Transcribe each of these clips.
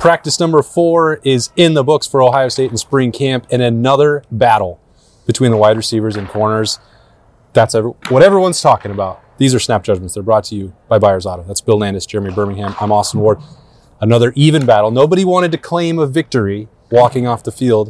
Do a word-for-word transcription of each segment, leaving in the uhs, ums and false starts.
practice number four is in the books for Ohio State in spring camp, and another battle between the wide receivers and corners. That's every, what everyone's talking about. These are Snap Judgments. They're brought to you by Byers Auto. That's Bill Landis, Jeremy Birmingham. I'm Austin Ward. Another even battle. Nobody wanted to claim a victory walking off the field,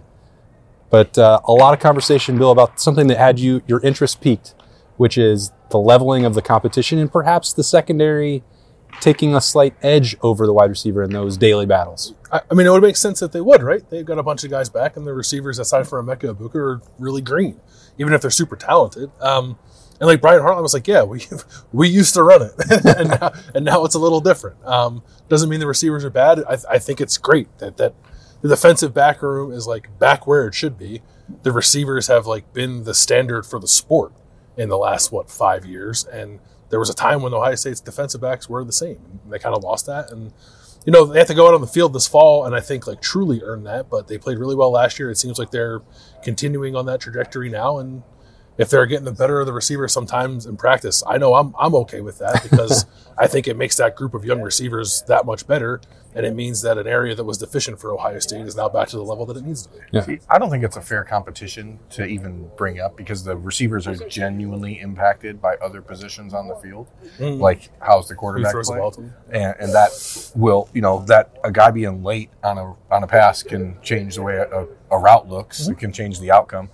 but uh, a lot of conversation, Bill, about something that had you your interest peaked, which is the leveling of the competition and perhaps the secondary taking a slight edge over the wide receiver in those daily battles. I, I mean, it would make sense that they would, right? They've got a bunch of guys back, and the receivers, aside from Emeka Egbuka, are really green, even if they're super talented. Um, and like Brian Hartline was like, yeah, we we used to run it, and, now, and now it's a little different. Um, doesn't mean the receivers are bad. I, I think it's great that, that the defensive back room is like back where it should be. The receivers have like been the standard for the sport in the last, what, five years, and there was a time when Ohio State's defensive backs were the same. They kind of lost that. And, you know, they have to go out on the field this fall and I think, like, truly earn that. But they played really well last year. It seems like they're continuing on that trajectory now. And if they're getting the better of the receivers sometimes in practice, I know I'm I'm okay with that because I think it makes that group of young receivers that much better. And it means that an area that was deficient for Ohio State is now back to the level that it needs to be. Yeah. See, I don't think it's a fair competition to even bring up because the receivers are genuinely impacted by other positions on the field. Mm-hmm. Like, how's the quarterback throws play? The ball to them? And, and that will, you know, that a guy being late on a on a pass can change the way a, a route looks. Mm-hmm. It can change the outcome.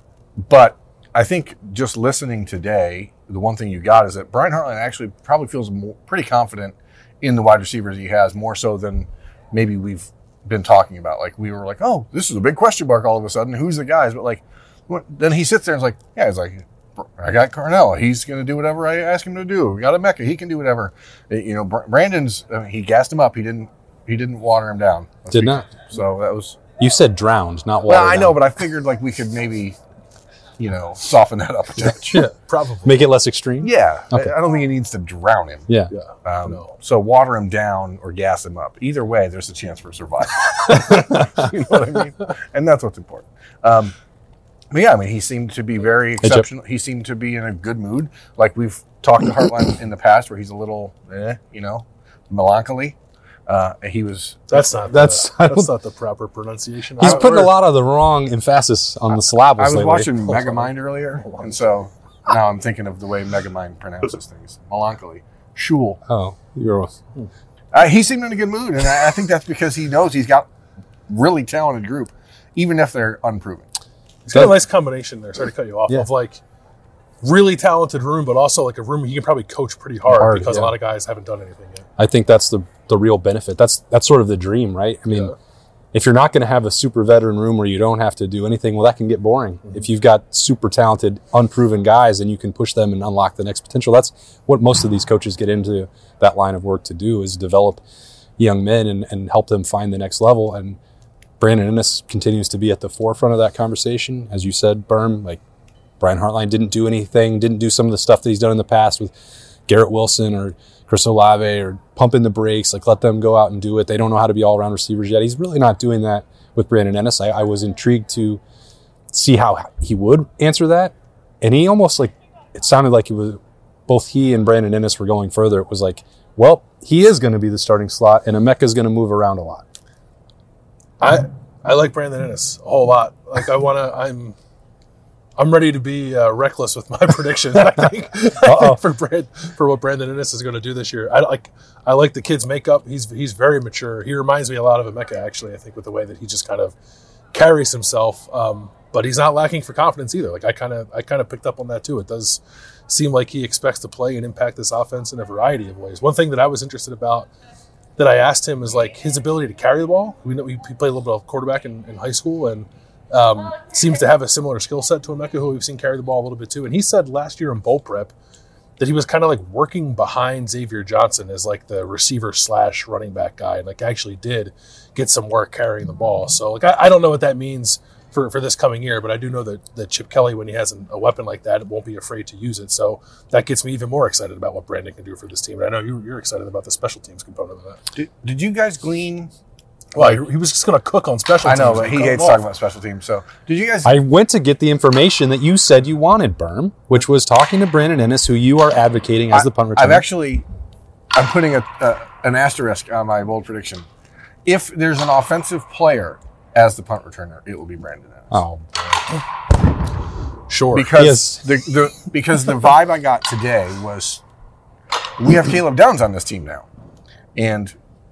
But I think just listening today, the one thing you got is that Brian Hartline actually probably feels more, pretty confident in the wide receivers he has, more so than maybe we've been talking about. Like, we were like, oh, this is a big question mark all of a sudden. Who's the guys? But, like, what, then he sits there and is like, yeah, he's like, I got Carnell. He's going to do whatever I ask him to do. We got Emeka. He can do whatever. You know, Brandon's, I mean, he gassed him up. He didn't He didn't water him down. Did not. So that was. You said drowned, not watered Well, I down. know, but I figured, like, we could maybe, you know, soften that up a touch. Yeah, probably. Make it less extreme? Yeah. Okay. I, I don't think he needs to drown him. Yeah. Yeah. Um, no. So water him down or gas him up. Either way, there's a chance for survival. You know what I mean? And that's what's important. Um, but yeah, I mean, he seemed to be very exceptional. He seemed to be in a good mood. Like we've talked to Hartline in the past where he's a little, eh, you know, melancholy. Uh, he was. That's not. That's the, that's not the proper pronunciation. He's I, putting a lot of the wrong emphasis on the syllables. I was lately. watching Megamind earlier, and so now I'm thinking of the way Megamind pronounces things. Melancholy. Shul. Oh, you're. Uh, he seemed in a good mood, and I, I think that's because he knows he's got really talented group, even if they're unproven. It's got a nice combination there. Sorry to cut you off. Yeah. Of like really talented room, but also like a room he can probably coach pretty hard, Hard, because yeah. a lot of guys haven't done anything yet. I think that's the the real benefit. That's that's sort of the dream, right? I mean, Yeah. if you're not going to have a super veteran room where you don't have to do anything, well, that can get boring. Mm-hmm. If you've got super talented, unproven guys, and you can push them and unlock the next potential. That's what most of these coaches get into that line of work to do, is develop young men and, and help them find the next level. And Brandon Ennis continues to be at the forefront of that conversation. As you said, Berm, like Brian Hartline didn't do anything, didn't do some of the stuff that he's done in the past with Garrett Wilson or Chris Olave, or pumping the brakes, like let them go out and do it. They don't know how to be all-around receivers yet. He's really not doing that with Brandon Ennis. I, I was intrigued to see how he would answer that. And he almost like, it sounded like it was both he and Brandon Ennis were going further. It was like, well, he is going to be the starting slot, and Emeka's going to move around a lot. I I like Brandon Ennis a whole lot. Like I want to. I'm I'm ready to be uh, reckless with my predictions. I think, I think for Brand, for what Brandon Ennis is going to do this year. I like I like the kid's makeup. He's he's very mature. He reminds me a lot of Emeka, actually. I think with the way that he just kind of carries himself. Um, but he's not lacking for confidence either. Like I kind of I kind of picked up on that too. It does seem like he expects to play and impact this offense in a variety of ways. One thing that I was interested about that I asked him is like his ability to carry the ball. We know he played a little bit of quarterback in, in high school and um, seems to have a similar skill set to Emeka, who we've seen carry the ball a little bit too. And he said last year in bowl prep that he was kind of like working behind Xavier Johnson as like the receiver slash running back guy, and like actually did get some work carrying the ball. So like I, I don't know what that means for, for this coming year, but I do know that, that Chip Kelly, when he has an, a weapon like that, won't be afraid to use it. So that gets me even more excited about what Brandon can do for this team. And I know you, you're excited about the special teams component of that. Did, did you guys glean? Well, he, he was just going to cook on special teams. I know, but he cut hates him talking off. about special teams. So did you guys? I went to get the information that you said you wanted, Berm, which was talking to Brandon Ennis, who you are advocating as the punt returner. I've actually, I'm putting a, a an asterisk on my bold prediction. if there's an offensive player as the punt returner, it will be Brandon Ennis. Oh, Sure. Because Yes. the, the because the vibe I got today was we have Caleb Downs on this team now, and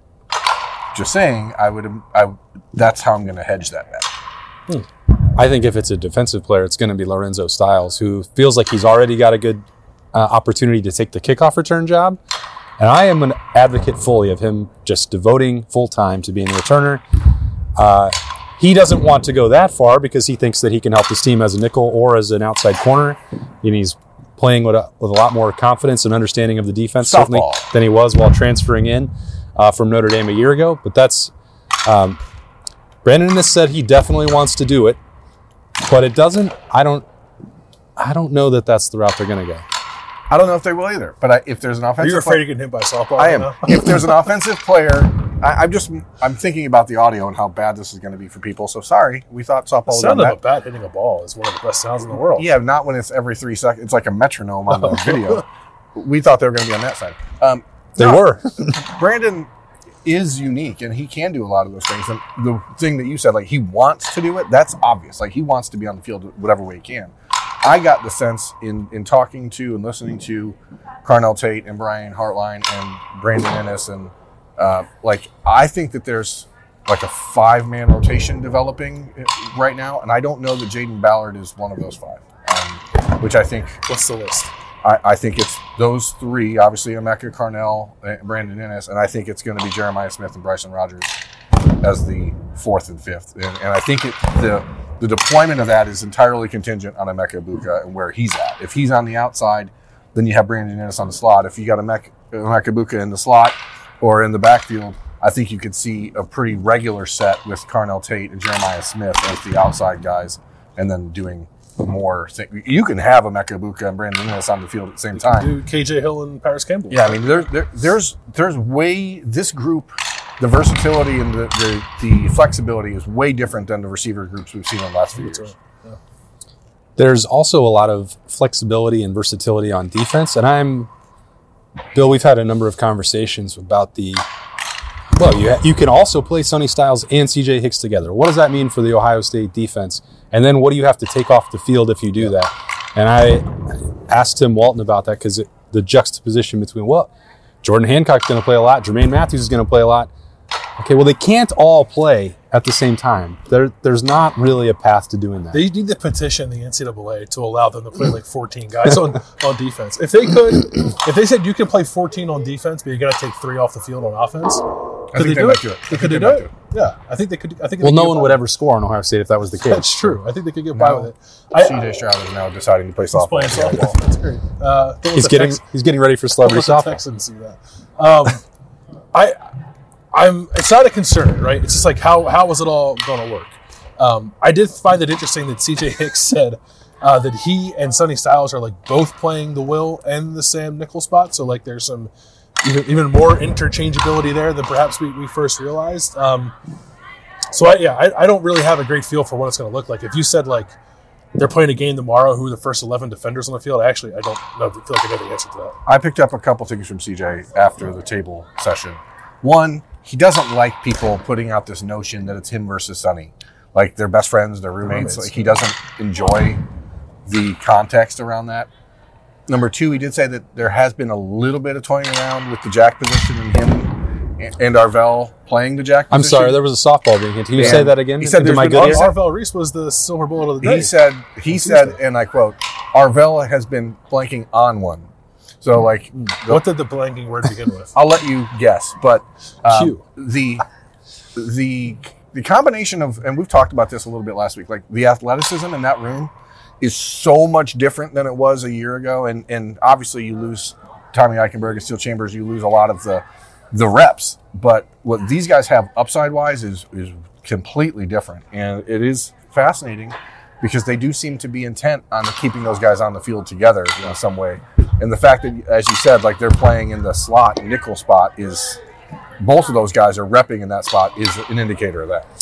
just saying, I would I that's how I'm going to hedge that bet. I think if it's a defensive player, it's going to be Lorenzo Styles, who feels like he's already got a good uh, opportunity to take the kickoff return job. And I am an advocate fully of him just devoting full time to being a returner. Uh, he doesn't want to go that far because he thinks that he can help his team as a nickel or as an outside corner. And he's playing with a, with a lot more confidence and understanding of the defense certainly Softball. than he was while transferring in uh, from Notre Dame a year ago. But that's um, Brandon Ennis said he definitely wants to do it, but it doesn't. I don't. I don't know that that's the route they're going to go. I don't know if they will either. But I, if there's an Are offensive, you afraid player, of getting hit by a softball? I right am. now? If there's an offensive player, I, I'm just I'm thinking about the audio and how bad this is going to be for people. So sorry, we thought softball The was sound on of a that. bat hitting a ball is one of the best sounds in the world. Yeah, not when it's every three seconds. It's like a metronome on the video. We thought they were going to be on that side. Um, They no, were. Brandon is unique, and he can do a lot of those things. And the thing that you said, like he wants to do it, that's obvious. Like he wants to be on the field whatever way he can. I got the sense in, in talking to and listening to Carnell Tate and Brian Hartline and Brandon Ennis, and uh, like I think that there's like a five-man rotation developing right now, and I don't know that Jaden Ballard is one of those five, um, which I think What's the list? I, I think it's those three, obviously Emeka Carnell, and Brandon Ennis, and I think it's going to be Jeremiah Smith and Bryson Rogers as the fourth and fifth. And, and I think it, the the deployment of that is entirely contingent on Emeka Ibuka and where he's at. If he's on the outside, then you have Brandon Ennis on the slot. If you got Emeka, Emeka Ibuka in the slot or in the backfield, I think you could see a pretty regular set with Carnell Tate and Jeremiah Smith as the outside guys, and then doing more thing. You can have Emeka Ibuka and Brandon Ennis on the field at the same time. Do K J Hill and Paris Campbell. Yeah, I mean, there, there, there's there's way this group, the versatility and the, the the flexibility is way different than the receiver groups we've seen in the last few That's years. right. Yeah. There's also a lot of flexibility and versatility on defense, and I'm Bill. We've had a number of conversations about the. Well, you you can also play Sonny Styles and C J Hicks together. What does that mean for the Ohio State defense? And then what do you have to take off the field if you do that? And I asked Tim Walton about that because the juxtaposition between, well, Jordan Hancock's going to play a lot, Jermaine Matthews is going to play a lot. Okay, well, they can't all play at the same time. There, there's not really a path to doing that. They need to petition the N C double A to allow them to play like fourteen guys on, on defense. If they could, if they said you can play fourteen on defense, but you got to take three off the field on offense, I could think they they do might it? do it. I Could think they they do might it? do it. Yeah, I think they could. I think. well, they no could one get would by ever score on Ohio State if that was the case. That's true. I think they could get by No. with it. I, C J Stroud is now deciding to play He's softball. playing softball. That's great. Uh, don't let He's the getting Tex- he's getting ready for celebrity don't let the softball. Texans see that. Um, I, I'm. It's not a concern, right? It's just like how how is it all going to work? Um, I did find it interesting that C J Hicks said uh, that he and Sonny Styles are like both playing the Will and the Sam Nickel spot. So like there's some even even more interchangeability there than perhaps we, we first realized. Um, so I, yeah, I, I don't really have a great feel for what it's going to look like. If you said like they're playing a game tomorrow, who are the first eleven defenders on the field? Actually, I don't know. I feel like I know the answer to that. I picked up a couple things from C J after the table session. One, he doesn't like people putting out this notion that it's him versus Sonny. Like they're best friends, they're roommates. Roommates, Like he doesn't enjoy the context around that. Number two, he did say that there has been a little bit of toying around with the jack position and him and Arvell playing the jack position. I'm sorry, there was a softball being hit. Can you And say that again? he said Into there's my been good all- ear? Ar- Arvell Reese was the silver bullet of the day. He said, he said, and I quote, Arvell has been blanking on one. So like, What did the blanking word begin with? I'll let you guess, but um, Q. the the the combination of, and we've talked about this a little bit last week, like the athleticism in that room is so much different than it was a year ago, and and obviously you lose Tommy Eichenberg and Steel Chambers, you lose a lot of the the reps, but what these guys have upside wise is is completely different, and it is fascinating because they do seem to be intent on keeping those guys on the field together in some way. And the fact that, as you said, like they're playing in the slot nickel spot is, both of those guys are repping in that spot is an indicator of that.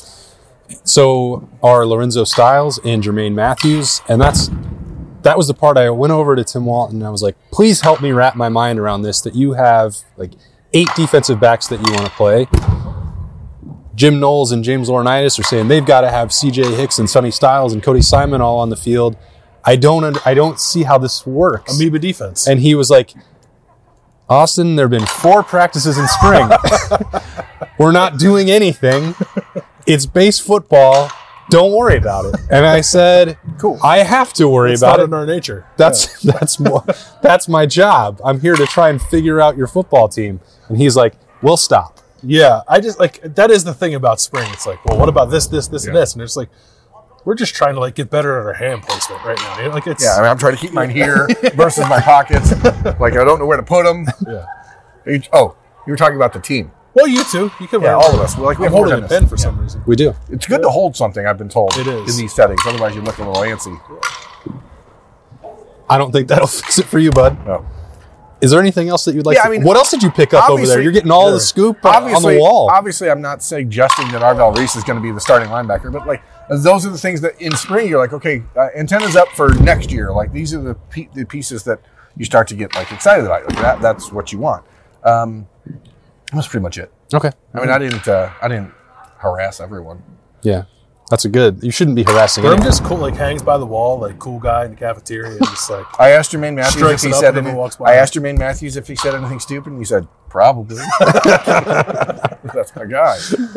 So are Lorenzo Styles and Jermaine Matthews, and that's that was the part I went over to Tim Walton and I was like, please help me wrap my mind around this, that you have like eight defensive backs that you want to play. Jim Knowles and James Laurinaitis are saying they've got to have C J Hicks and Sonny Styles and Cody Simon all on the field. I don't under, I don't see how this works. Amoeba defense. And he was like, Austin, there have been four practices in spring. We're not doing anything. It's base football. Don't worry about it. And I said, cool. I have to worry it's about not it. in our nature. That's yeah. that's more, that's my job. I'm here to try and figure out your football team. And he's like, we'll stop. Yeah, I just like that is the thing about spring. It's like, well, what about this, this, this, yeah. and this? And it's like, we're just trying to like get better at our hand placement right now. Like it's yeah. I mean, I'm trying to keep mine here versus my pockets. Like I don't know where to put them. Yeah. You, oh, you were talking about the team. Well, you too. You can. Yeah, all of us. We're like we I'm have holding a pen for some reason. We do. It's good to hold something. I've been told. It is in these settings. Otherwise, you look a little antsy. I don't think that'll fix it for you, bud. No. Is there anything else that you'd like Yeah, to... I mean, what else did you pick up over there? You're getting all yeah. the scoop uh, on obviously, the wall. Obviously, I'm not suggesting that Arvell Reese is going to be the starting linebacker, but like those are the things that in spring you're like, okay, uh, antennas up for next year. Like these are the pe- the pieces that you start to get like excited about. Like that, that's what you want. Um, that's pretty much it. Okay. I mean, I didn't uh, I didn't harass everyone. Yeah. That's a good... You shouldn't be harassing But I'm anyone. just cool, like hangs by the wall, like cool guy in the cafeteria, and just like I asked Jermaine Matthews if Strikes he it up said and any, walks by. I asked Jermaine Matthews if he said anything stupid, and he said probably. That's my guy.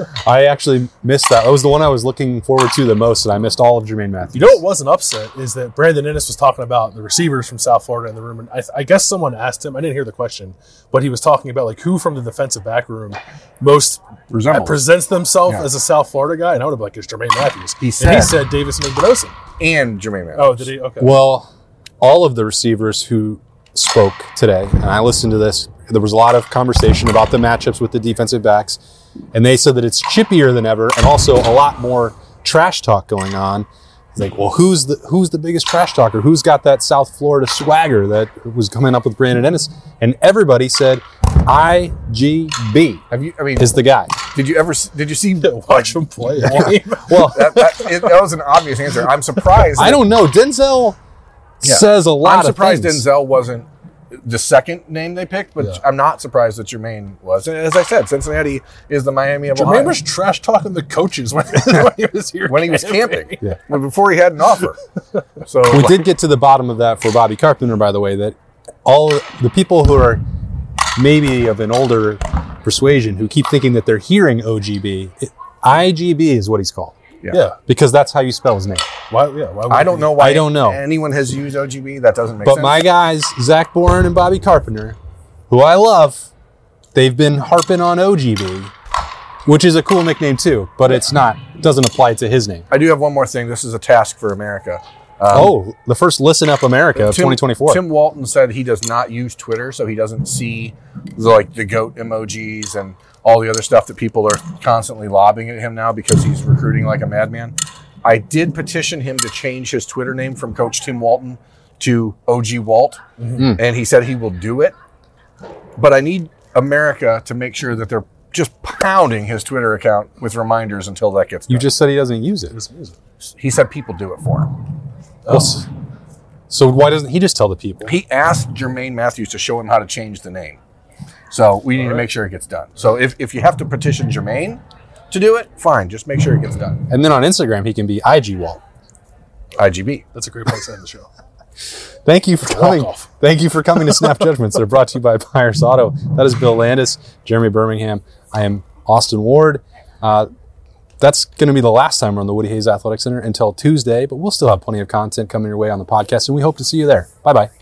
I actually missed that. That was the one I was looking forward to the most, and I missed all of Jermaine Matthews. You know what was an upset is that Brandon Ennis was talking about the receivers from South Florida in the room, and I, I guess someone asked him. I didn't hear the question, but he was talking about like who from the defensive back room most Resembles. presents themselves Yeah. as a South Florida guy, and I would have been like, "It's Jermaine Matthews." He and said- he said Davis Migdonosin. And Jermaine Matthews. Oh, did he? Okay. Well, all of the receivers who spoke today, and I listened to this, there was a lot of conversation about the matchups with the defensive backs, and they said that it's chippier than ever, and also a lot more trash talk going on. It's like, well, who's the who's the biggest trash talker? Who's got that South Florida swagger that was coming up with Brandon Ennis? And everybody said I G B Have you? I mean, is the guy. did you ever? s- Did you see? Watch him play. Well, that, that, it, that was an obvious answer. I'm surprised. I that- don't know. Denzel Yeah. says a lot I'm surprised of things. Denzel wasn't the second name they picked, but Yeah. I'm not surprised that Jermaine was. And as I said, Cincinnati is the Miami of Jermaine Ohio. was trash talking the coaches when, when he was here. when he was camping, Yeah. Well, before he had an offer. So We did get to the bottom of that for Bobby Carpenter, by the way, that all the people who are maybe of an older persuasion who keep thinking that they're hearing O G B, it, I G B is what he's called, Yeah. because that's how you spell his name. Why? Yeah. Why would I don't he- know why I don't know. anyone has used O G B. That doesn't make But sense. my guys, Zach Bourne and Bobby Carpenter, who I love, they've been harping on O G B, which is a cool nickname too, but it's not, doesn't apply to his name. I do have one more thing. This is a task for America. Um, Oh, the first Listen Up America of Tim- twenty twenty-four. Tim Walton said he does not use Twitter, so he doesn't see the, like the goat emojis and all the other stuff that people are constantly lobbing at him now because he's recruiting like a madman. I did petition him to change his Twitter name from Coach Tim Walton to O G Walt, Mm-hmm. and he said he will do it. But I need America to make sure that they're just pounding his Twitter account with reminders until that gets done. You just said he doesn't use it. He said people do it for him. Well, s- so why doesn't he just tell the people? He asked Jermaine Matthews to show him how to change the name. So we need to make sure it gets done. So if, if you have to petition Jermaine to do it, fine. Just make sure it gets done. And then on Instagram, he can be I G Walt. I G B. That's a great place to end the show. Thank you for coming. off. Thank you for coming to Snap Judgments. They're brought to you by Byers Auto. That is Bill Landis, Jeremy Birmingham. I am Austin Ward. Uh, that's going to be the last time we're on the Woody Hayes Athletic Center until Tuesday, but we'll still have plenty of content coming your way on the podcast, and we hope to see you there. Bye-bye.